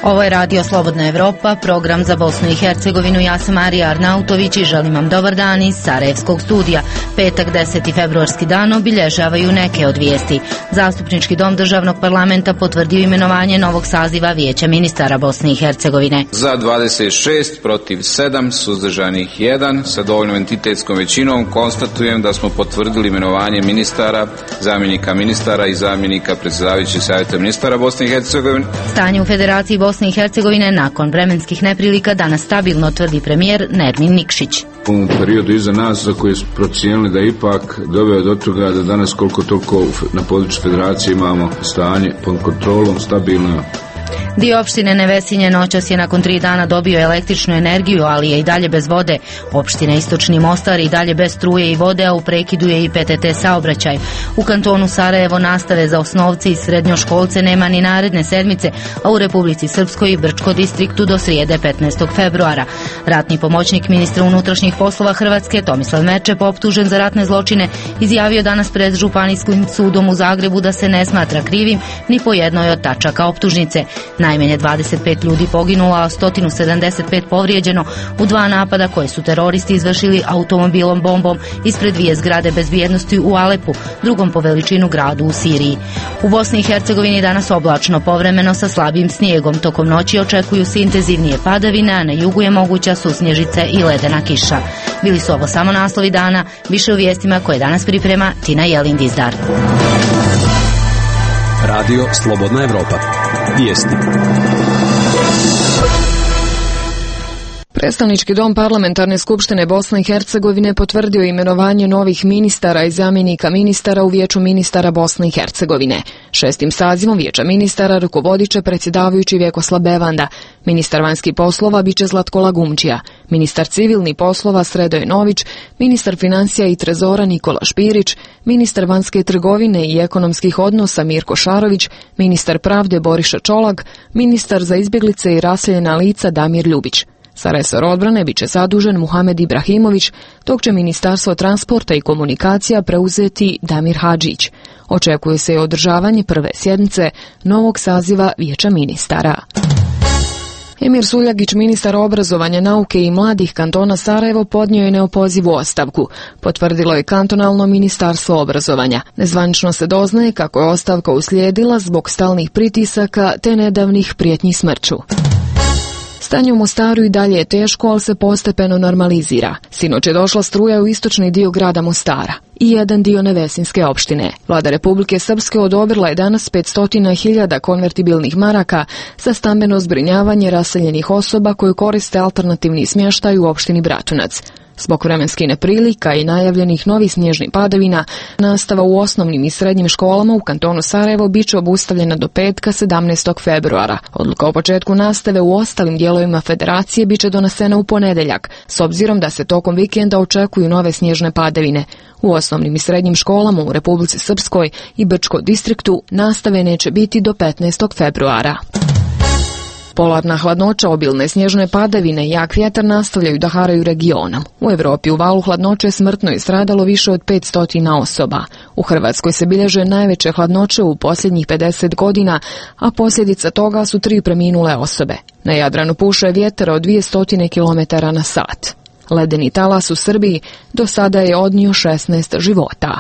Ovo je Radio Slobodna Evropa, program za Bosnu i Hercegovinu. Ja sam Marija Arnautović i želim vam dobar dan iz Sarajevskog studija. Petak 10. februarski dan obilježavaju neke od vijesti. Zastupnički dom državnog parlamenta potvrdio imenovanje novog saziva Vijeća ministara Bosne i Hercegovine. Za 26, protiv 7, suzdržanih 1, sa dovoljnom entitetskom većinom konstatujem da smo potvrdili imenovanje ministara, zamjenika ministara i zamjenika predsjedavajućeg savjeta ministara Bosne i Hercegovine. Stanje u Federaciji Bosne i Hercegovine nakon vremenskih neprilika danas stabilno, tvrdi premijer Nermin Nikšić. U periodu iza nas za koje smo procijenili da ipak doveo do toga da danas koliko toliko na području federacije imamo stanje pod kontrolom, stabilno. Dio opštine Nevesinje noćas je nakon 3 dana dobio električnu energiju, ali je i dalje bez vode. Opština Istočni Mostar i dalje bez struje i vode, a u prekidu je i PTT saobraćaj. U kantonu Sarajevo nastave za osnovce i srednjoškolce nema ni naredne sedmice, a u Republici Srpskoj i Brčko distriktu do srijede 15. februara. Ratni pomoćnik ministra unutrašnjih poslova Hrvatske Tomislav Merčep, optužen za ratne zločine, izjavio danas pred Županijskim sudom u Zagrebu da se ne smatra krivim ni po jednoj od tačaka optužnice. Najmanje 25 ljudi poginulo, a 175 povrijeđeno u 2 napada koje su teroristi izvršili automobilom bombom ispred 2 zgrade bezbjednosti u Alepu, drugom po veličinu gradu u Siriji. U Bosni i Hercegovini danas oblačno, povremeno sa slabim snijegom. Tokom noći očekuju se intenzivnije padavine, a na jugu je moguća susnježica i ledena kiša. Bili su ovo samo naslovi dana, više u vijestima koje danas priprema Tina Jelin-Dizdar. Radio Slobodna Evropa. Vijesti. Predstavnički dom Parlamentarne skupštine Bosne i Hercegovine potvrdio imenovanje novih ministara i zamjenika ministara u Vijeću ministara Bosne i Hercegovine. 6. sazivom Vijeća ministara rukovodit će predsjedavajući Vjekoslav Bevanda. Ministar vanjskih poslova biće Zlatko Lagumđija, ministar civilnih poslova Sredoje Nović, ministar financija i trezora Nikola Špirić, ministar vanjske trgovine i ekonomskih odnosa Mirko Šarović, ministar pravde Boriša Čolag, ministar za izbjeglice i raseljena lica Damir Ljubić. Za resor odbrane biće zadužen Muhamed Ibrahimović, dok će Ministarstvo transporta i komunikacija preuzeti Damir Hadžić. Očekuje se i održavanje prve sjednice novog saziva Vijeća ministara. Emir Suljagić, ministar obrazovanja, nauke i mladih kantona Sarajevo, podnio je neopozivu ostavku. Potvrdilo je kantonalno ministarstvo obrazovanja. Nezvanično se doznaje kako je ostavka uslijedila zbog stalnih pritisaka te nedavnih prijetnji smrću. Stanje u Mostaru i dalje je teško, ali se postepeno normalizira. Sinoć je došla struja u istočni dio grada Mostara i jedan dio Nevesinske opštine. Vlada Republike Srpske odobrila je danas 500.000 konvertibilnih maraka za stambeno zbrinjavanje raseljenih osoba koji koriste alternativni smještaj u opštini Bratunac. Zbog vremenskih neprilika i najavljenih novih snježnih padavina, nastava u osnovnim i srednjim školama u kantonu Sarajevo biće obustavljena do petka 17. februara. Odluka o početku nastave u ostalim dijelovima federacije biće donesena u ponedjeljak, s obzirom da se tokom vikenda očekuju nove snježne padavine. U osnovnim i srednjim školama u Republici Srpskoj i Brčko distriktu nastave neće biti do 15. februara. Polarna hladnoća, obilne snježne padavine i jak vjetar nastavljaju da haraju regionom. U Europi u valu hladnoće smrtno je stradalo više od 500 osoba. U Hrvatskoj se bilježe najveće hladnoće u posljednjih 50 godina, a posljedica toga su 3 preminule osobe. Na Jadranu puše vjetar od 200 km na sat. Ledeni talas u Srbiji do sada je odnio 16 života.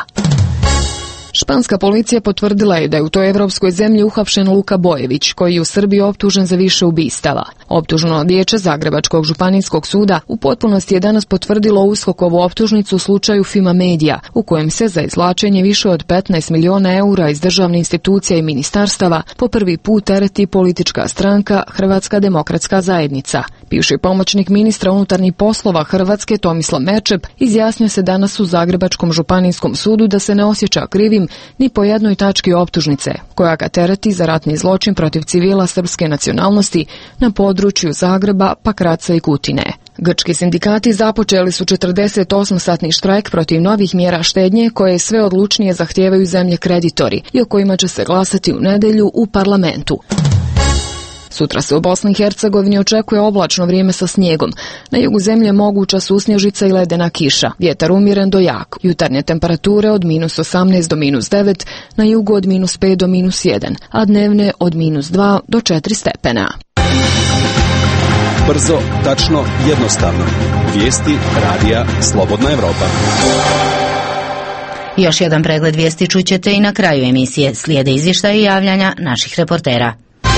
Španska policija potvrdila je da je u toj evropskoj zemlji uhapšen Luka Bojević, koji je u Srbiji optužen za više ubistava. Optužno vijeće Zagrebačkog županijskog suda u potpunosti je danas potvrdilo USKOK-ovu optužnicu u slučaju Fima Media, u kojem se za izvlačenje više od 15 milijuna eura iz državnih institucija i ministarstava po prvi put tereti politička stranka Hrvatska demokratska zajednica. Bivši pomoćnik ministra unutarnjih poslova Hrvatske Tomislav Merčep izjasnio se danas u Zagrebačkom županijskom sudu da se ne osjeća krivim ni po jednoj tački optužnice, koja ga tereti za ratni zločin protiv civila srpske nacionalnosti na području Zagreba, Pakraca i Kutine. Grčki sindikati započeli su 48-satni štrajk protiv novih mjera štednje koje sve odlučnije zahtijevaju zemlje kreditori i o kojima će se glasati u nedjelju u parlamentu. Sutra se u Bosni i Hercegovini očekuje oblačno vrijeme sa snijegom. Na jugu zemlje moguća susnježica i ledena kiša. Vjetar umjeren do jak. Jutarnje temperature od -18 do -9, na jugu od -5 do -1, a dnevne od -2 do 4 stepena. Brzo, tačno, jednostavno. Vijesti radija Slobodna Evropa. Još jedan pregled vijesti čućete i na kraju emisije. Slijede izvještaji i javljanja naših reportera.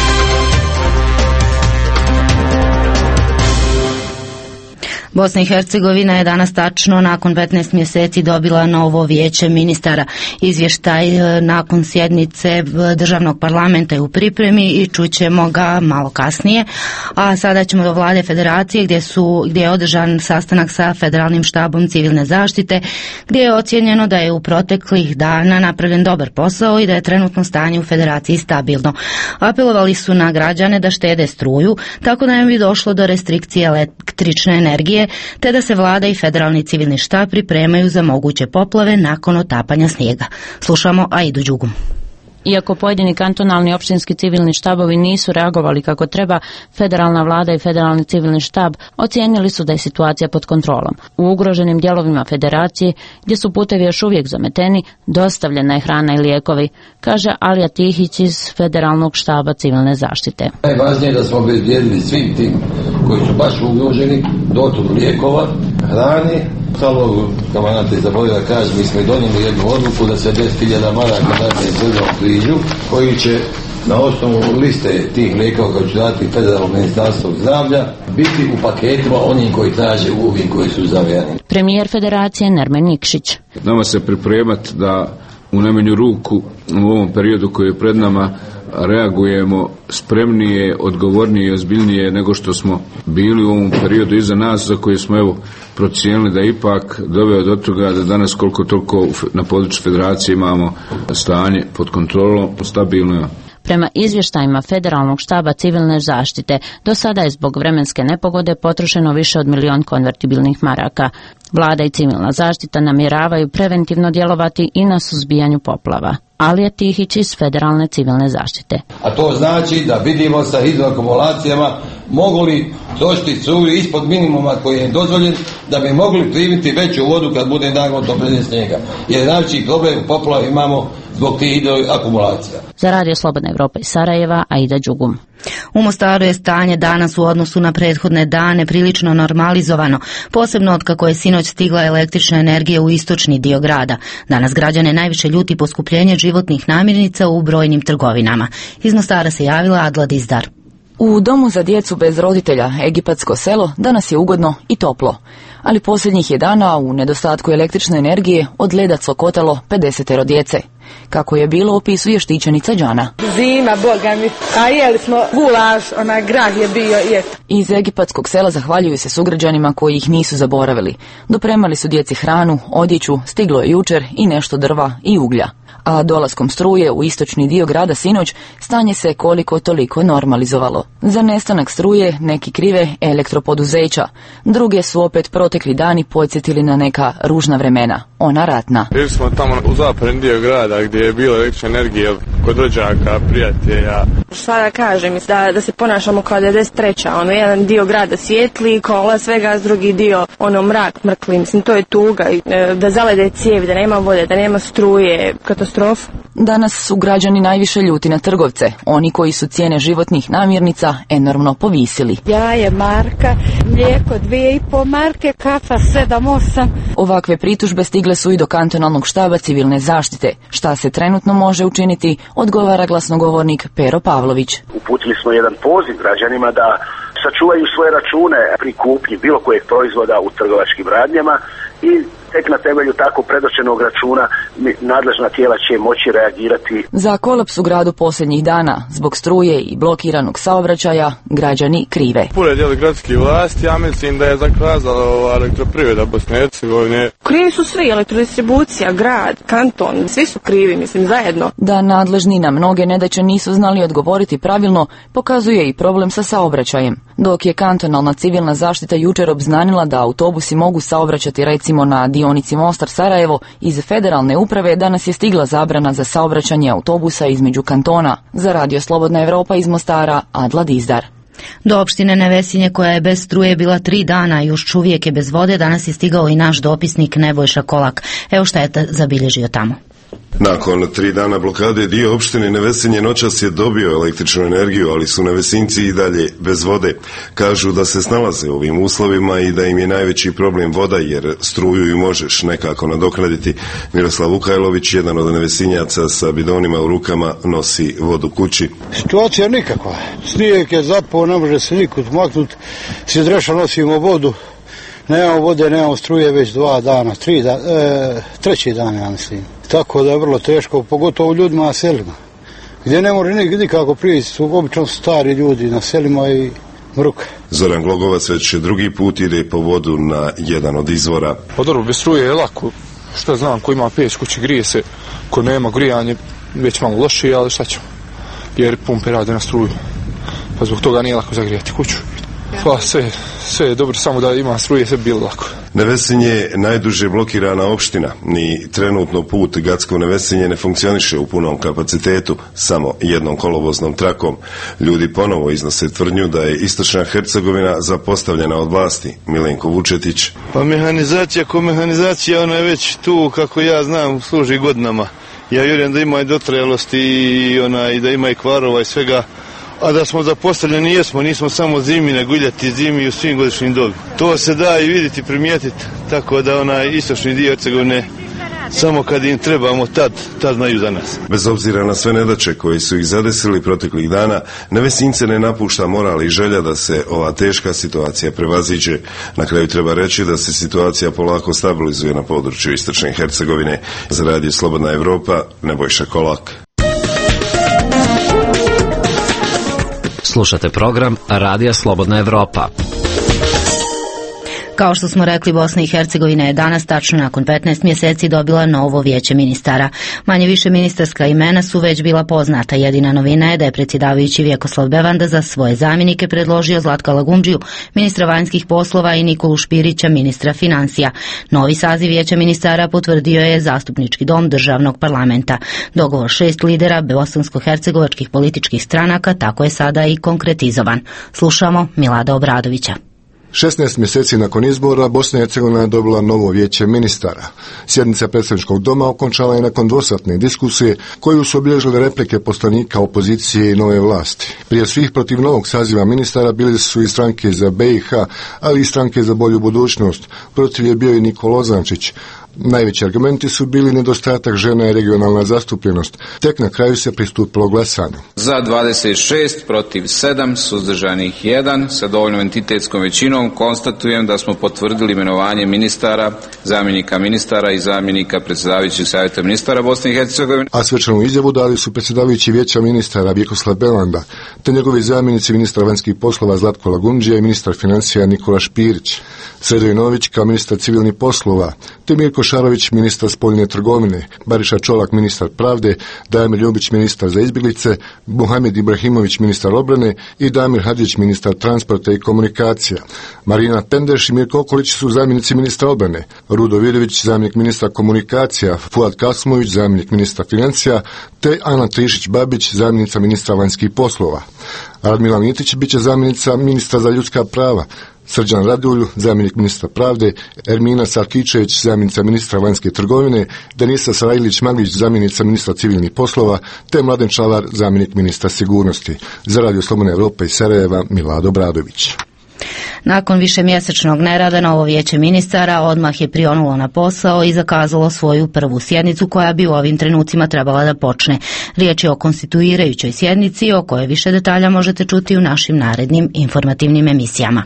Bosna i Hercegovina je danas tačno nakon 15 mjeseci dobila novo vijeće ministara. Izvještaj nakon sjednice državnog parlamenta je u pripremi i čućemo ga malo kasnije. A sada ćemo do vlade federacije gdje je održan sastanak sa federalnim štabom civilne zaštite, gdje je ocijenjeno da je u proteklih dana napravljen dobar posao i da je trenutno stanje u federaciji stabilno. Apelovali su na građane da štede struju, tako da ne bi došlo do restrikcije električne energije, te da se vlada i federalni civilni štab pripremaju za moguće poplave nakon otapanja snijega. Slušamo Aidu Đugum. Iako pojedini kantonalni opštinski civilni štabovi nisu reagovali kako treba, federalna vlada i federalni civilni štab ocijenili su da je situacija pod kontrolom. U ugroženim dijelovima federacije, gdje su putevi još uvijek zameteni, dostavljena je hrana i lijekovi, kaže Alija Tihić iz federalnog štaba civilne zaštite. Najvažnije je da smo obezbijedili svim tim koji su baš ugroženi dotok lijekova, hrane. Samo, kamanate, zaboravio da kažem, mi smo i donijeli jednu odluku da se 10.000 maraka dadne Crvenom križu, koji će na osnovu liste tih lijekova koji će dati federalno ministarstvo zdravlja biti u paketima onih koji traže u ovim koji su zavijani. Premijer federacije Nermen Nikšić. Nama se pripremati da u najmanju ruku u ovom periodu koji je pred nama reagujemo spremnije, odgovornije i ozbiljnije nego što smo bili u ovom periodu iza nas, za koje smo procijenili da ipak doveo do toga da danas koliko toliko na području federacije imamo stanje pod kontrolom, stabilno. Prema izvještajima federalnog štaba civilne zaštite, do sada je zbog vremenske nepogode potrošeno više od 1 milion konvertibilnih maraka. Vlada i civilna zaštita namjeravaju preventivno djelovati i na suzbijanju poplava. Alija Tihić iz federalne civilne zaštite. A to znači da vidimo sa hidroakumulacijama mogu li doći struju ispod minimuma koji je dozvoljen, da bi mogli primiti veću vodu kad bude naglo topljenje snijega. Jer najveći problem poplava imamo zbog tih hidroakumulacija. Za Radio Slobodna Evropa iz Sarajeva, Aida Đugum. U Mostaru je stanje danas u odnosu na prethodne dane prilično normalizovano, posebno otkako je sinoć stigla električna energija u istočni dio grada. Danas građane najviše ljuti poskupljenje životnih namirnica u brojnim trgovinama. Iz Mostara se javila Adla Dizdar. U domu za djecu bez roditelja Egipatsko selo danas je ugodno i toplo, ali posljednjih je dana u nedostatku električne energije od leda cokotalo 50 djece. Kako je bilo, opisuje štićenica Đana. Zima, boga mi, a jeli smo gulaš, grah je bio i eto. Iz Egipatskog sela zahvaljuju se sugrađanima koji ih nisu zaboravili. Dopremali su djeci hranu, odjeću, stiglo je jučer i nešto drva i uglja. A dolaskom struje u istočni dio grada sinoć stanje se koliko toliko normalizovalo. Za nestanak struje neki krive elektropoduzeća, druge su opet protekli dani podsjetili na neka ružna vremena, ona ratna. Bili smo tamo u zapadni dio grada gdje je bilo električna energija kod rođaka, prijatelja. Šta da kažem, da se ponašamo kao 93. Jedan dio grada svijetli, kola svega, drugi dio mrak, mrkli, to je tuga, da zalede cijevi, da nema vode, da nema struje, katastrofa. Danas su građani najviše ljuti na trgovce, oni koji su cijene životnih namirnica enormno povisili. Jaje marka, mlijeko 2,5 marke, kafa 7-8. Ovakve pritužbe stigle su i do kantonalnog štaba civilne zaštite. Šta se trenutno može učiniti, odgovara glasnogovornik Pero Pavlović. Uputili smo jedan poziv građanima da sačuvaju svoje račune pri kupnji bilo kojeg proizvoda u trgovačkim radnjama i tek na temelju tako predočenog računa nadležna tijela će moći reagirati. Za kolaps u gradu posljednjih dana, zbog struje i blokiranog saobraćaja, građani krive. Puno dijeli gradski vlasti, ja mislim da je zakazala elektroprivreda Bosne i Hercegovine. Krivi su svi, elektrodistribucija, grad, kanton, svi su krivi, zajedno. Da nadležni na mnoge nedaće nisu znali odgovoriti pravilno, pokazuje i problem sa saobraćajem. dok je kantonalna civilna zaštita jučer obznanila da autobusi mogu saobraćati recimo na dionici Mostar-Sarajevo, iz federalne uprave danas je stigla zabrana za saobraćanje autobusa između kantona. Za Radio Slobodna Evropa iz Mostara, Adla Dizdar. Do opštine Nevesinje, koja je bez struje bila 3 dana i još uvijek je bez vode, danas je stigao i naš dopisnik Nebojša Kolak. Evo šta je zabilježio tamo. Nakon 3 dana blokade dio opštine Nevesinje noćas je dobio električnu energiju, ali su Nevesinci i dalje bez vode. Kažu da se snalaze u ovim uslovima i da im je najveći problem voda, jer struju ju možeš nekako nadoknaditi. Miroslav Vukajlović, jedan od Nevesinjaca sa bidonima u rukama, nosi vodu kući. Situacija je nikakva. Snijeg je zapao, ne može se nikud maknuti. S dreša nosimo vodu. Nemamo vode, nemamo struje već 2 dana, 3. dan, ja mislim. Tako da je vrlo teško, pogotovo ljudima na selima. Gdje ne može nikako prići, obično su stari ljudi na selima i mruka. Zoran Glogovac već drugi put ide po vodu na jedan od izvora. Pa dobro, bez struje je lako. Šta znam, ko ima peć kući grije se, ko nema grijanje već malo lošije, ali šta ćemo? Jer pumpe rade na struju. Pa zbog toga nije lako zagrijati kuću. Pa sve je dobro, samo da ima struje, sve bilo lako. Nevesinje je najduže blokirana opština. Ni trenutno put Gacko-Nevesinje ne funkcioniše u punom kapacitetu, samo jednom kolovoznom trakom. Ljudi ponovo iznose tvrdnju da je istočna Hercegovina zapostavljena od vlasti. Milenko Vučetić. Pa mehanizacija ko mehanizacija, ona je već tu, kako ja znam, služi godinama. Ja vjerujem da ima i dotrajalosti i da ima i kvarova i svega. A da smo zapostavljeni jesmo, nismo samo zimi, nego ljeti zimi u svim godišnjim dobi. To se da i vidjeti, primijetiti, tako da onaj istočni dio Hercegovine, samo kad im trebamo, tad znaju za nas. Bez obzira na sve nedaće koji su ih zadesili proteklih dana, Nevesince ne napušta moral i želja da se ova teška situacija prevaziđe. Na kraju treba reći da se situacija polako stabilizuje na području istočne Hercegovine. Za Radio Slobodna Evropa, Nebojša Kolak. Slušate program Radija Slobodna Evropa. Kao što smo rekli, Bosna i Hercegovina je danas, tačno nakon 15 mjeseci, dobila novo vijeće ministara. Manje više ministarska imena su već bila poznata. Jedina novina je da je predsjedavajući Vjekoslav Bevanda za svoje zamjenike predložio Zlatka Lagundžiju, ministra vanjskih poslova, i Nikolu Špirića, ministra financija. Novi saziv vijeća ministara potvrdio je Zastupnički dom državnog parlamenta. Dogovor 6 lidera bosansko-hercegovačkih političkih stranaka tako je sada i konkretizovan. Slušamo Milada Obradovića. 16 mjeseci nakon izbora Bosna i Hercegovina je dobila novo vijeće ministara. Sjednica predstavničkog doma okončala je nakon dvosatne diskusije koju su obilježile replike poslanika opozicije i nove vlasti. Prije svih protiv novog saziva ministara bili su i stranke za BiH, ali i stranke za bolju budućnost. Protiv je bio i Nikola Ozančić. Najveći argumenti su bili nedostatak žena i regionalna zastupljenost. Tek na kraju se pristupilo glasanju. Za 26, protiv 7, suzdržanih 1, sa dovoljnom entitetskom većinom konstatujem da smo potvrdili imenovanje ministara, zamjenika ministara i zamjenika predsjedavajućeg savjeta ministara Bosne i Hercegovine. A svečanu izjavu dali su predsjedavajući vijeća ministara Vjekoslav Bevanda, te njegovi zamjenici ministra vanjskih poslova Zlatko Lagundžija i ministar financija Nikola Špirić, Sredo Inović kao ministar civilnih poslova, te Mirko Šarović, ministar spoljne trgovine, Bariša Čolak, ministar pravde, Damir Ljubić, ministar za izbjeglice, Muhamed Ibrahimović, ministar obrane i Damir Hadžić, ministar transporta i komunikacija. Marina Pendeš i Mirko Okolić su zamjenici ministra obrane, Rudo Vidović, zamjenik ministra komunikacija, Fuad Kasmović, zamjenik ministra financija, te Ana Trišić-Babić, zamjenica ministra vanjskih poslova. Radmila Mitić bit će zamjenica ministra za ljudska prava, Srđan Radulj, zamjenik ministra pravde, Ermina Sarkičević, zamjenica ministra vanjske trgovine, Denisa Sarajlić-Maglić, zamjenica ministra civilnih poslova, te Mladen Čavar, zamjenik ministra sigurnosti. Za Radio Slobodna Evropa iz Sarajeva, Milado Bradović. Nakon višemjesečnog nerada novo vijeće ministara odmah je prionulo na posao i zakazalo svoju prvu sjednicu koja bi u ovim trenucima trebala da počne. Riječ je o konstituirajućoj sjednici o kojoj više detalja možete čuti u našim narednim informativnim emisijama.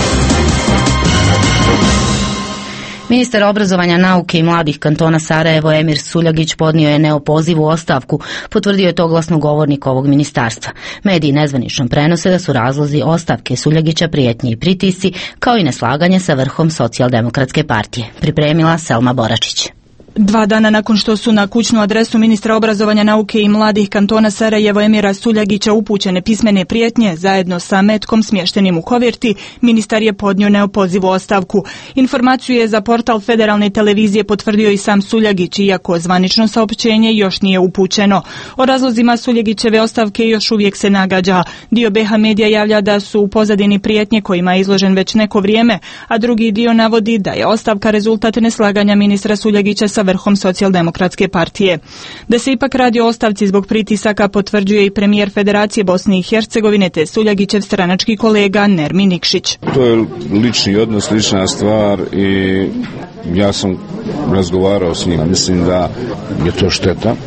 Ministar obrazovanja, nauke i mladih kantona Sarajevo Emir Suljagić podnio je neopozivu ostavku, potvrdio je to glasnogovornik ovog ministarstva. Mediji nezvanično prenose da su razlozi ostavke Suljagića prijetnje i pritisci, kao i neslaganje sa vrhom Socijaldemokratske partije. Pripremila Selma Boračić. 2 dana nakon što su na kućnu adresu ministra obrazovanja, nauke i mladih kantona Sarajevo Emira Suljagića upućene pismene prijetnje zajedno sa metkom smještenim u koverti, ministar je podnio neopozivu ostavku. Informaciju je za portal federalne televizije potvrdio i sam Suljagić, iako zvanično saopćenje još nije upućeno. O razlozima Suljagićeve ostavke još uvijek se nagađa. Dio BH medija javlja da su u pozadini prijetnje kojima je izložen već neko vrijeme, a drugi dio navodi da je ostavka rezultat neslaganja ministra Suljagića sa vrhom Socijaldemokratske partije. Da se ipak radi o ostavci zbog pritisaka potvrđuje i premijer Federacije Bosne i Hercegovine te Suljagićev stranački kolega Nermin Nikšić. To je lični odnos, lična stvar i ja sam razgovarao s njim. Mislim da je to šteta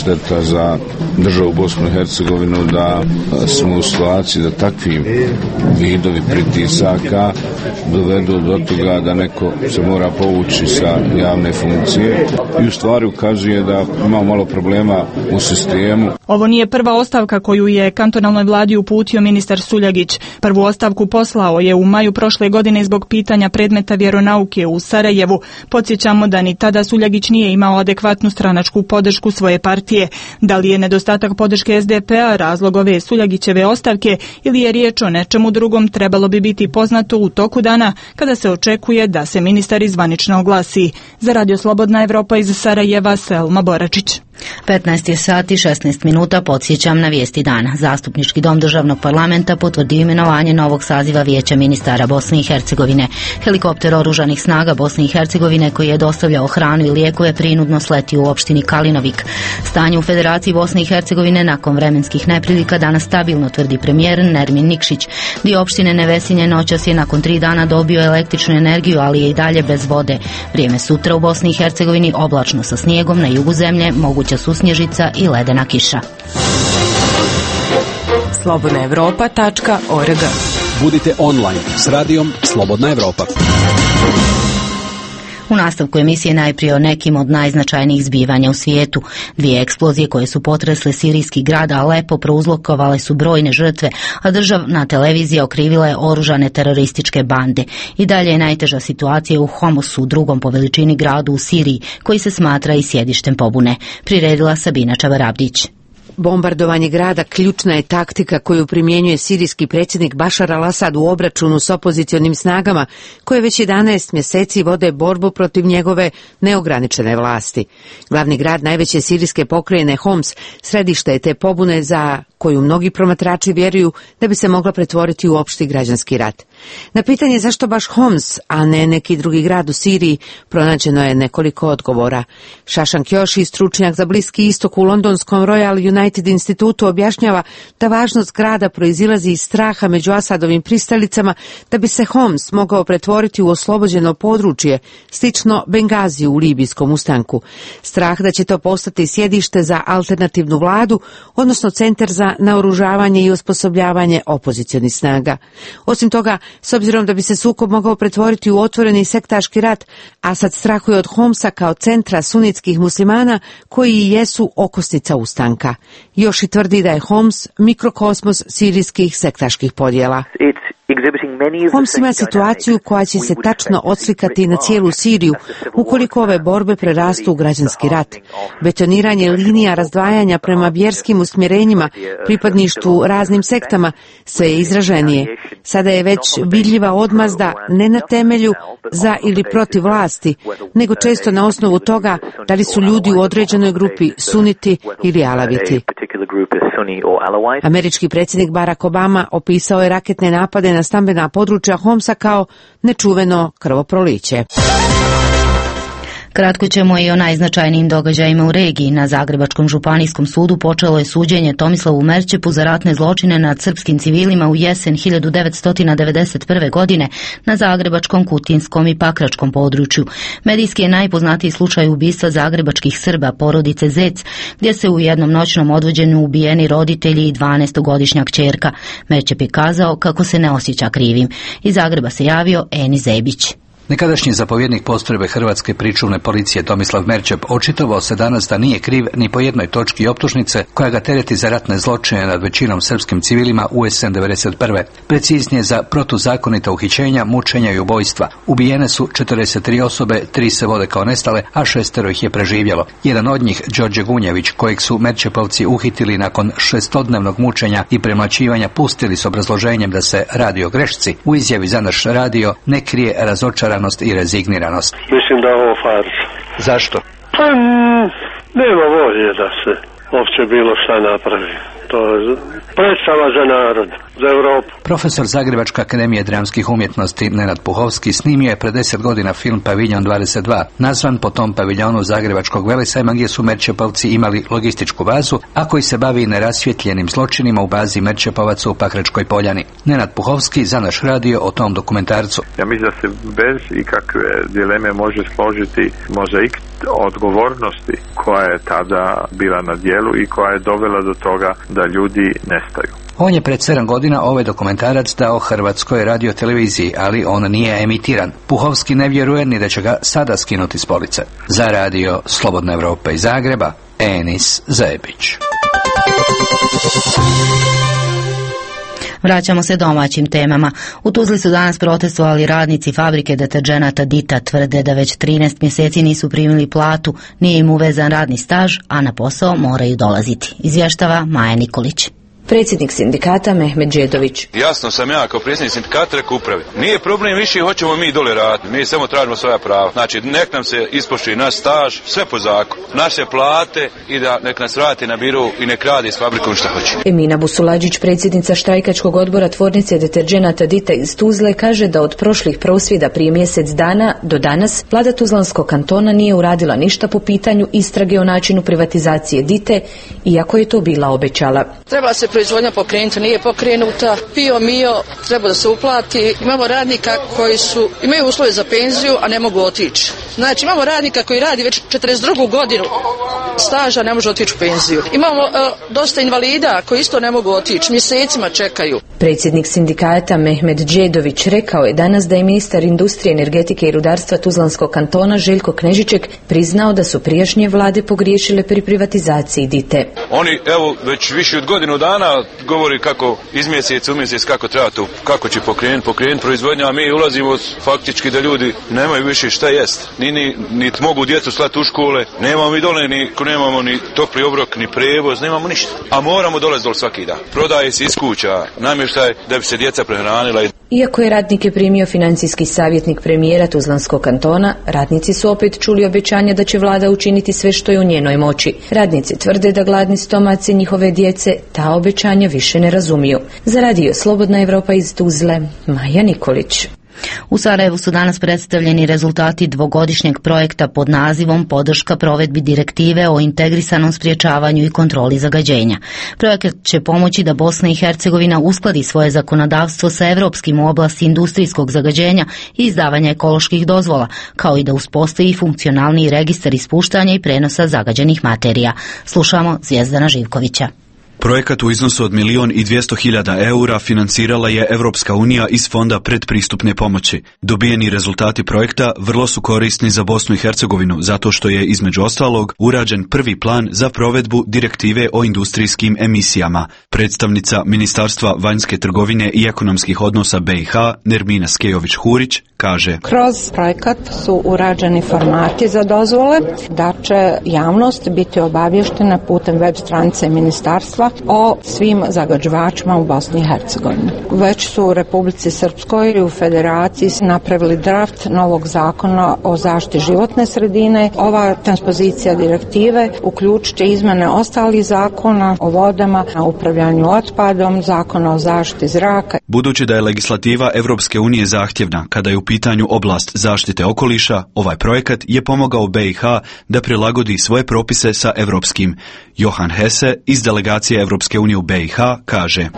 za državu Bosnu i Hercegovinu, da smo u situaciji da takvi vidovi pritisaka dovedu do toga da neko se mora povući sa javne funkcije i u stvari ukazuje da ima malo problema u sistemu. Ovo nije prva ostavka koju je kantonalnoj vladi uputio ministar Suljagić. Prvu ostavku poslao je u maju prošle godine zbog pitanja predmeta vjeronauke u Sarajevu. Podsjećamo da ni tada Suljagić nije imao adekvatnu stranačku podršku svoje partije. Da li je nedostatak podrške SDP-a razlog ove Suljagićeve ostavke ili je riječ o nečemu drugom, trebalo bi biti poznato u toku dana kada se očekuje da se ministar zvanično oglasi. Za Radio Slobodna Evropa iz Sarajeva, Selma Boračić. 15 je sati 16 minuta, podsjećam na vijesti dana. Zastupnički dom državnog parlamenta potvrdio imenovanje novog saziva Vijeća ministara Bosne i Hercegovine. Helikopter oružanih snaga Bosne i Hercegovine koji je dostavljao hranu i lijekove prinudno sletio u opštini Kalinovik. Stanje u Federaciji Bosne i Hercegovine nakon vremenskih neprilika danas stabilno, tvrdi premijer Nermin Nikšić. Dio opštine Nevesinje noćas je nakon 3 dana dobio električnu energiju, ali je i dalje bez vode. Vrijeme sutra u Bosni i Hercegovini oblačno sa snijegom, na jugu zemlje moguća susnježica i ledena kiša. slobodnaevropa.org. Budite online s radijom Slobodna Evropa. U nastavku emisije najprije o nekim od najznačajnijih zbivanja u svijetu. 2 eksplozije koje su potresle sirijski grad Alepo prouzrokovale su brojne žrtve, a državna televizija okrivila je oružane terorističke bande. I dalje je najteža situacija u Homusu, drugom po veličini gradu u Siriji, koji se smatra i sjedištem pobune. Priredila Sabina Čavarabdić. Bombardovanje grada ključna je taktika koju primjenjuje sirijski predsjednik Bašar al-Asad u obračunu s opozicionim snagama, koje već 11 mjeseci vode borbu protiv njegove neograničene vlasti. Glavni grad najveće sirijske pokrajine Homs središte je te pobune za koju mnogi promatrači vjeruju da bi se mogla pretvoriti u opšti građanski rat. Na pitanje zašto baš Homs, a ne neki drugi grad u Siriji, pronađeno je nekoliko odgovora. Šašan Kjoši, stručnjak za Bliski istok u londonskom Royal United institutu, objašnjava da važnost grada proizilazi iz straha među Asadovim pristalicama da bi se Homs mogao pretvoriti u oslobođeno područje, slično Bengaziju u libijskom ustanku. Strah da će to postati sjedište za alternativnu vladu, odnosno centar za naoružavanje i osposobljavanje opozicionih snaga. Osim toga, s obzirom da bi se sukob mogao pretvoriti u otvoreni sektaški rat, Asad strahuje od Homsa kao centra sunitskih muslimana koji i jesu okosnica ustanka. Još i tvrdi da je Homs mikrokosmos sirijskih sektaških podjela. Homs ima situaciju koja će se tačno odslikati na cijelu Siriju ukoliko ove borbe prerastu u građanski rat. Betoniranje linija razdvajanja prema vjerskim usmjerenjima, pripadništvu raznim sektama, sve je izraženije. Sada je već vidljiva odmazda ne na temelju za ili protiv vlasti, nego često na osnovu toga da li su ljudi u određenoj grupi suniti ili alaviti. Američki predsjednik Barack Obama opisao je raketne napade na stambena područja Homsa kao nečuveno krvoproliće. Kratko ćemo i o najznačajnijim događajima u regiji. Na Zagrebačkom županijskom sudu počelo je suđenje Tomislavu Merčepu za ratne zločine nad srpskim civilima u jesen 1991. godine na Zagrebačkom, Kutinskom i Pakračkom području. Medijski je najpoznatiji slučaj ubistva zagrebačkih Srba, porodice Zec, gdje se u jednom noćnom odvođenju ubijeni roditelji i 12-godišnja kćerka. Merčep je kazao kako se ne osjeća krivim. Iz Zagreba se javio Eni Zebić. Nekadašnji zapovjednik postrojbe Hrvatske pričuvne policije Tomislav Merčep očitovao se danas da nije kriv ni po jednoj točki optužnice koja ga tereti za ratne zločine nad većinom srpskim civilima u SN 91. Preciznije za protuzakonita uhićenja, mučenja i ubojstva. Ubijene su 43 osobe, 3 se vode kao nestale, a 6 ih je preživjelo. Jedan od njih, Đorđe Gunjević, kojeg su Merčepovci uhitili nakon 6-dnevnog mučenja i premlaćivanja, pustili s obrazloženjem da se radi o grešci, u izjavi za naš radio ne krije razočaranost i rezigniranost. Mislim da je ovo farsa. Zašto? Pa nema volje da se uopće bilo šta napravi. To je predstava za narod, za Europu. Profesor Zagrebačke akademije dramskih umjetnosti Nenad Puhovski snimio je pred 10 godina film Paviljon 22, nazvan po tom paviljonu Zagrebačkog velesajma gdje su Merčepovci imali logističku bazu, a koji se bavi nerasvjetljenim zločinima u bazi Merčepovaca u Pakračkoj Poljani. Nenad Puhovski za naš radio o tom dokumentarcu. Ja mislim da se bez ikakve dileme može složiti mozaik odgovornosti koja je tada bila na djelu i koja je dovela do toga da ljudi nestaju. On je pred 7 godina ovaj dokumentarac dao Hrvatskoj radioteleviziji, ali on nije emitiran. Puhovski ne vjeruje ni da će ga sada skinuti s police. Za radio Slobodna Evropa iz Zagreba, Enis Zebić. Vraćamo se domaćim temama. U Tuzli su danas protestovali radnici fabrike deterdženata Dita. Tvrde da već 13 mjeseci nisu primili platu, nije im uvezan radni staž, a na posao moraju dolaziti. Izvještava Maja Nikolić. Predsjednik sindikata Mehmet Đedović. Jasno sam ja kao predsjednik sindikata rekao upravi. Nije problem više, hoćemo mi dole raditi. Mi samo tražimo svoja prava. Znači, nek nam se ispoštuje naš staž, sve po zakonu. Naše plate i da nek nas vrati na biru i nek radi s fabrikom što hoće. Emina Busulađić, predsjednica štrajkačkog odbora tvornice deterdženata Dita iz Tuzle, kaže da od prošlih prosvjeda prije mjesec dana do danas vlada Tuzlanskog kantona nije uradila ništa po pitanju istrage o načinu privatizacije Dite, iako je to bila obećala. Treba se proizvodnja pokrenuta, nije pokrenuta. Pio mio treba da se uplati. Imamo radnika koji imaju uslove za penziju, a ne mogu otići. Znači imamo radnika koji radi već 42. godinu staža, ne može otići u penziju. Imamo dosta invalida koji isto ne mogu otići, mjesecima čekaju. Predsjednik sindikata Mehmet Đedović rekao je danas da je ministar industrije, energetike i rudarstva Tuzlanskog kantona Željko Knežiček priznao da su prijašnje vlade pogriješile pri privatizaciji Dite. Oni evo već više od godinu dana govori kako iz mjeseca u mjesec kako treba to, kako će pokrenuti proizvodnja, a mi ulazimo faktički da ljudi nemaju više šta jest. Ni mogu djecu slati u škole, nemamo mi dole nemamo ni topli obrok, ni prevoz, nemamo ništa. A moramo dolaziti dole svaki dan. Prodaje se iz kuća, namještaj da bi se djeca prehranila. Iako je radnike primio financijski savjetnik premijera Tuzlanskog kantona, radnici su opet čuli obećanja da će vlada učiniti sve što je u njenoj moći. Radnici tvrde da gladni stomaci njihove djece ta obećanja više ne razumiju. Za radio Slobodna Evropa iz Tuzle, Maja Nikolić. U Sarajevu su danas predstavljeni rezultati dvogodišnjeg projekta pod nazivom Podrška provedbi direktive o integrisanom sprječavanju i kontroli zagađenja. Projekat će pomoći da Bosna i Hercegovina uskladi svoje zakonodavstvo sa europskim u oblasti industrijskog zagađenja i izdavanja ekoloških dozvola, kao i da uspostavi funkcionalni registar ispuštanja i prenosa zagađenih materija. Slušamo Zvijezdana Živkovića. Projekat u iznosu od 1.200.000 eura financirala je Evropska unija iz Fonda predpristupne pomoći. Dobijeni rezultati projekta vrlo su korisni za Bosnu i Hercegovinu zato što je između ostalog urađen prvi plan za provedbu direktive o industrijskim emisijama. Predstavnica Ministarstva vanjske trgovine i ekonomskih odnosa BiH Nermina Skejović-Hurić kaže: Kroz projekat su urađeni formati za dozvole, da će javnost biti obavještena putem web stranice ministarstva o svim zagađivačima u Bosni i Hercegovini. Već su u Republici Srpskoj i u Federaciji napravili draft novog zakona o zaštiti životne sredine. Ova transpozicija direktive uključit će izmjene ostalih zakona o vodama, o upravljanju otpadom, zakona o zaštiti zraka. Budući da je legislativa Evropske unije zahtjevna kada je u pitanju oblast zaštite okoliša, ovaj projekat je pomogao BiH da prilagodi svoje propise sa evropskim. Johan Hesse iz delegacije Evropske unije u BiH kaže: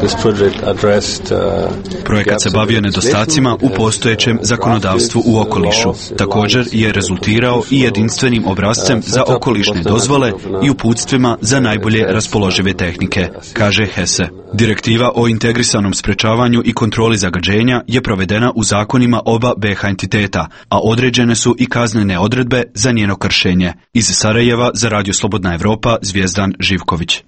Projekat se bavio nedostacima u postojećem zakonodavstvu u okolišu. Također je rezultirao i jedinstvenim obrascem za okolišne dozvole i uputstvima za najbolje raspoložive tehnike, kaže Hesse. Direktiva o integrisanom sprečavanju i kontroli zagađenja je provedena u zakonima oba BiH entiteta, a određene su i kaznene odredbe za njeno kršenje. Iz Sarajeva za Radio Slobodna Evropa, Zvijezdan Živković.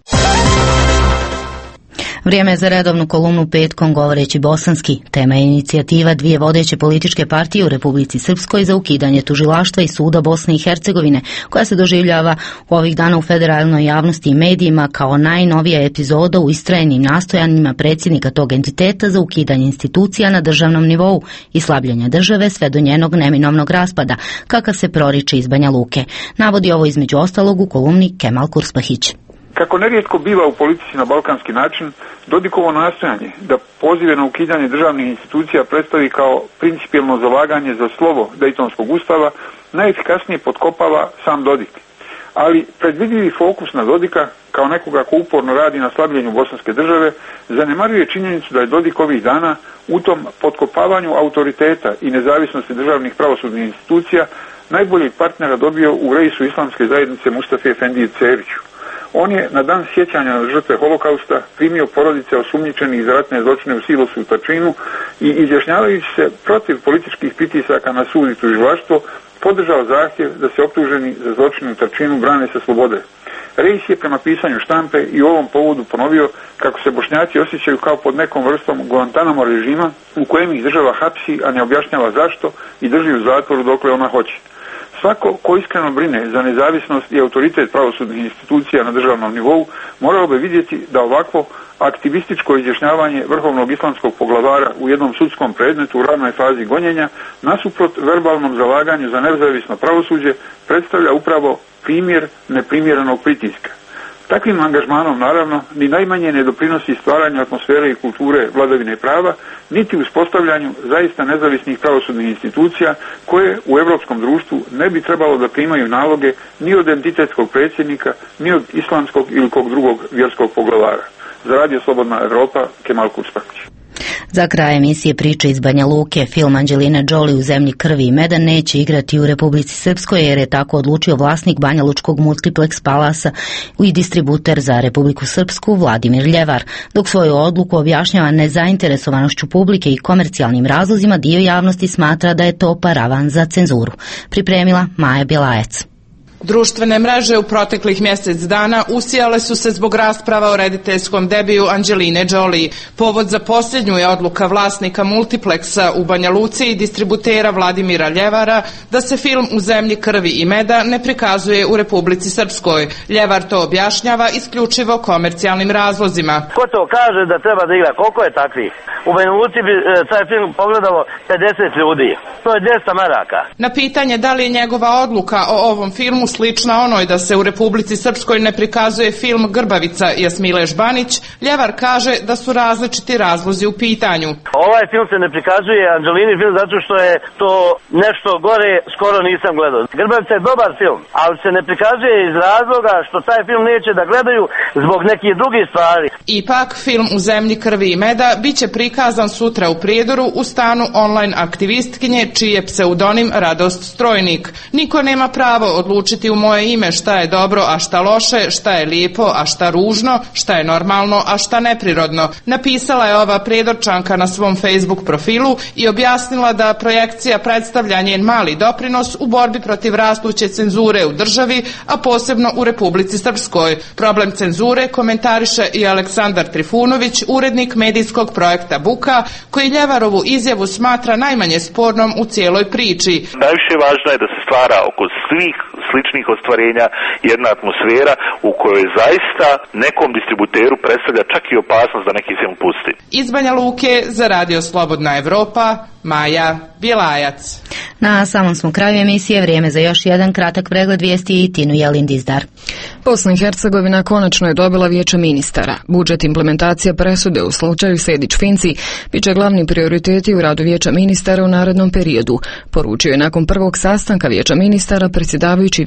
Vrijeme je za redovnu kolumnu Petkom govoreći bosanski. Tema je inicijativa dvije vodeće političke partije u Republici Srpskoj za ukidanje tužilaštva i suda Bosne i Hercegovine, koja se doživljava ovih dana u federalnoj javnosti i medijima kao najnovija epizoda u istrajenim nastojanjima predsjednika tog entiteta za ukidanje institucija na državnom nivou i slabljenja države sve do njenog neminovnog raspada, kakav se proriče iz Banja Luke. Navodi ovo između ostalog u kolumni Kemal Kurspahić. Kako nerijetko biva u politici na balkanski način, Dodikovo nastojanje da pozive na ukidanje državnih institucija predstavi kao principijelno zalaganje za slovo Dejtonskog ustava najefikasnije potkopava sam Dodik. Ali predvidljivi fokus na Dodika, kao nekoga ko uporno radi na slabljenju bosanske države, zanemaruje činjenicu da je Dodik ovih dana u tom potkopavanju autoriteta i nezavisnosti državnih pravosudnih institucija najboljeg partnera dobio u reisu islamske zajednice Mustafi Efendiji Ceriću. On je na dan sjećanja na žrtve holokausta primio porodice osumnjičenih za ratne zločine u Silosu u Tačinu i izjašnjavajući se protiv političkih pritisaka na sud i tužilaštvo podržao zahtjev da se optuženi za zločine u Tačinu brane sa slobode. Reis je prema pisanju štampe i u ovom povodu ponovio kako se Bošnjaci osjećaju kao pod nekom vrstom Guantanamo režima u kojem ih država hapsi, a ne objašnjava zašto i drži u zatvoru dokle ona hoće. Svako ko iskreno brine za nezavisnost i autoritet pravosudnih institucija na državnom nivou morao bi vidjeti da ovakvo aktivističko izjašnjavanje vrhovnog islamskog poglavara u jednom sudskom predmetu u ranoj fazi gonjenja nasuprot verbalnom zalaganju za nezavisno pravosuđe predstavlja upravo primjer neprimjerenog pritiska. Takvim angažmanom naravno ni najmanje ne doprinosi stvaranju atmosfere i kulture vladavine prava, niti uspostavljanju zaista nezavisnih pravosudnih institucija koje u europskom društvu ne bi trebalo da primaju naloge ni od entitetskog predsjednika, ni od islamskog ili kog drugog vjerskog poglavara. Za Radio Slobodna Evropa, Kemal Kurspahić. Za kraj emisije priče iz Banja Luke, film Anđeline Jolie U zemlji krvi i meda neće igrati u Republici Srpskoj jer je tako odlučio vlasnik Banja Lučkog Multiplex Palasa i distributer za Republiku Srpsku Vladimir Ljevar. Dok svoju odluku objašnjava nezainteresovanošću publike i komercijalnim razlozima, dio javnosti smatra da je to paravan za cenzuru. Pripremila Maja Bjelajac. Društvene mreže u proteklih mjesec dana usijale su se zbog rasprava o rediteljskom debiju Anđeline Jolie. Povod za posljednju je odluka vlasnika Multiplexa u Banja Luci i distributera Vladimira Ljevara da se film U zemlji krvi i meda ne prikazuje u Republici Srpskoj. Ljevar to objašnjava isključivo komercijalnim razlozima. Ko to kaže da treba da igra? Koliko je takvih? U Banja Luci bi taj film pogledalo 50 ljudi. To je 200 maraka. Na pitanje da li je njegova odluka o ovom filmu slična onoj da se u Republici Srpskoj ne prikazuje film Grbavica Jasmile Žbanić, Ljevar kaže da su različiti razlozi u pitanju. Ovaj film se ne prikazuje, Anđelini film, zato što je to nešto gore, skoro nisam gledao. Grbavica je dobar film, ali se ne prikazuje iz razloga što taj film neće da gledaju zbog nekih drugih stvari. Ipak, film U zemlji krvi i meda bit će prikazan sutra u Prijedoru u stanu online aktivistkinje čiji je pseudonim Radost Strojnik. Niko nema pravo odlučiti u moje ime šta je dobro, a šta loše, šta je lijepo, a šta ružno, šta je normalno, a šta neprirodno. Napisala je ova Prijedorčanka na svom Facebook profilu i objasnila da projekcija predstavlja njen mali doprinos u borbi protiv rastuće cenzure u državi, a posebno u Republici Srpskoj. Problem cenzure komentariše i Aleksandar Trifunović, urednik medijskog projekta Buka, koji Ljevarovu izjavu smatra najmanje spornom u cijeloj priči. Najviše važno je da se stvara oko svih sličnih ostvarenja jedna atmosfera u kojoj zaista nekom distributeru predstavlja čak i opasnost da neki film pusti. Iz Banja Luke za Radio Slobodna Evropa, Maja Bjelajac. Na samom smo kraju emisije, vrijeme za još jedan kratak pregled vijesti i Tinu Jelin Dizdar. Bosna i Hercegovina konačno je dobila vijeće ministara. Budžet implementacija presude u slučaju Sejdić-Finci bit će glavni prioriteti u radu vijeća ministara u narednom periodu, poručio je nakon prvog sastanka vijeća ministara predsjedavajući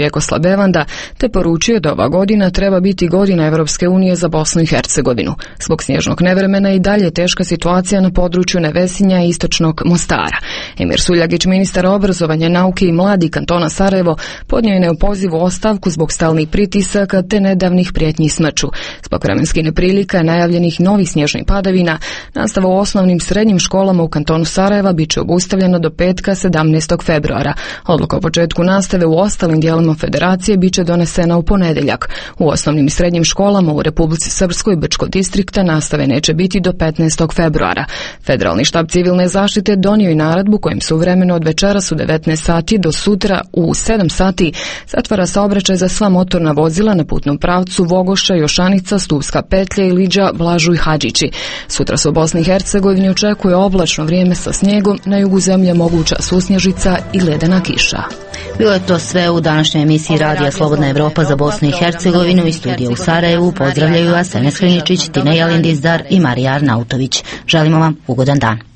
Vjekoslav Bevanda, te poručio da ova godina treba biti godina Europske unije za Bosnu i Hercegovinu. Zbog snježnog nevremena i dalje teška situacija na području Nevesinja i istočnog Mostara. Emir Suljagić, ministar obrazovanja, nauke i mladih kantona Sarajevo, podnio je neopozivu ostavku zbog stalnih pritisaka te nedavnih prijetnji smrću. Zbog vremenskih neprilika i najavljenih novih snježnih padavina, nastava u osnovnim srednjim školama u kantonu Sarajeva bit će obustavljena do petka 17. februara. Odluka o početku nastave u ostalim dijelima federacije bit će donesena u ponedjeljak. U osnovnim i srednjim školama u Republici Srpskoj i Brčkog distrikta nastave neće biti do 15. februara. Federalni štab civilne zaštite donio i naredbu kojim su vremeno od večeras u 19 sati do sutra u 7 sati zatvara saobraćaj za sva motorna vozila na putnom pravcu Vogoša, Jošanica, Stupska petlja, Iliđa, Blažu i Hadžići. Sutra se u Bosni i Hercegovini očekuje oblačno vrijeme sa snijegom, na jugu zemlje moguća susnježica i ledena kiša. Bilo je to sve u današnjoj emisiji Radija Slobodna Evropa za Bosnu i Hercegovinu. Iz studija u Sarajevu pozdravljaju vas Enes Hrničić, Tina Jalindizdar i Marija Arnautović. Želimo vam ugodan dan.